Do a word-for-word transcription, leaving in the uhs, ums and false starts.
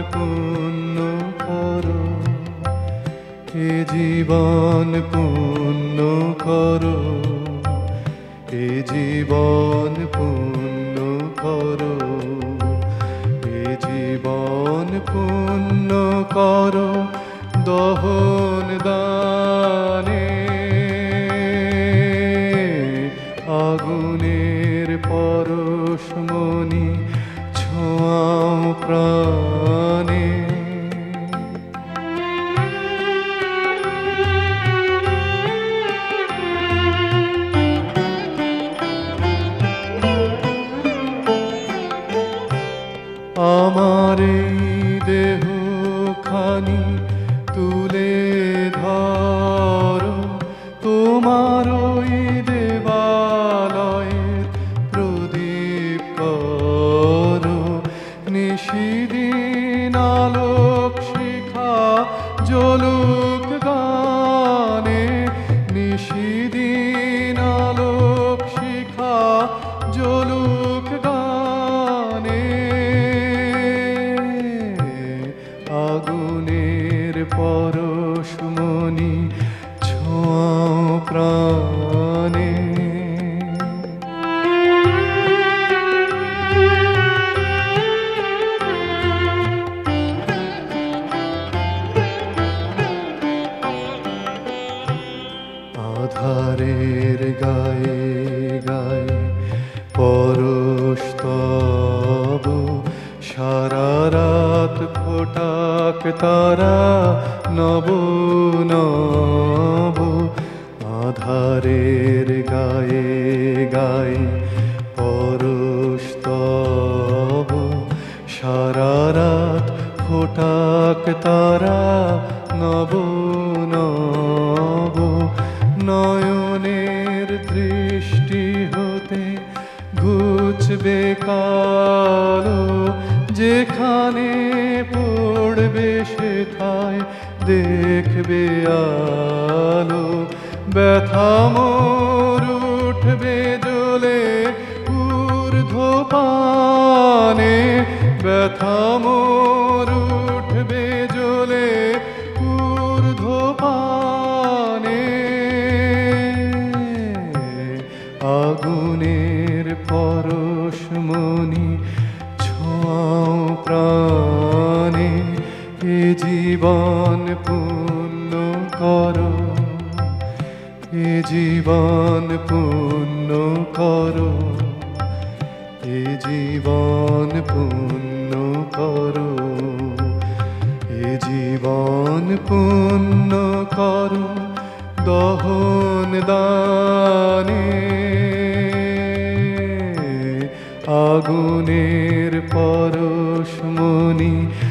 পূর্ণ করো, এ জীবন পূর্ণ করো, এ জীবন পূর্ণ করো, এ জীবন পূর্ণ করো দহন দানে। আগুনের পরশমণি ছোঁয়াও প্রাণে। আমার এই দেহ খানি তুলে ধরো, তোমার ওই দেবালয়ের প্রদীপ করো। নিশিদিন আলোক শিখা জ্বলুক গানে, নিশিদিন আলোক শিখা জ্বলুক গানে। আগুনের পরশমণি ছোঁয়াও প্রাণে। আধারের গায়ে গায়ে পরশ তব, সারা রাত ফোটাক তারা নব নব। আধারের গায়ে গায়ে পরশ তব, সারা রাত ফোটাক তারা নব নব। নয়নের দৃষ্টি হতে ঘুচবে কালো, যেখানে পড়বে সেথায় দেখবে আলো। ব্যথা মোর উঠবে জ্বলে ঊর্ধ্বপানে, ব্যথা মোর উঠবে জ্বলে ঊর্ধ্বপানে। আগুনের পরশমণি ছোঁয়াও প্রাণে, এ জীবন পূর্ণ করো, এ জীবন পূর্ণ করো, এ জীবন পূর্ণ করো, এ জীবন পূর্ণ করো দহন দানে। আগুনের পরশমণি